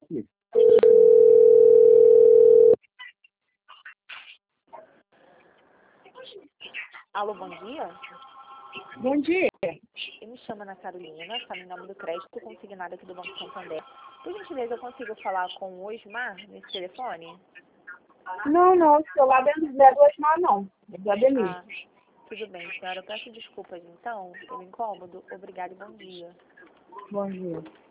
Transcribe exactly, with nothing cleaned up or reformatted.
Isso. Alô, bom dia. Bom dia. Eu me chamo Ana Carolina, falo em nome do crédito consignado aqui do Banco Santander. Por gentileza, eu consigo falar com o Osmar nesse telefone? Não, não, o celular não é do Osmar, não. É do Ademir. Ah, tudo bem, senhora. Eu peço desculpas, então, pelo incômodo. Obrigada e bom dia. Bom dia.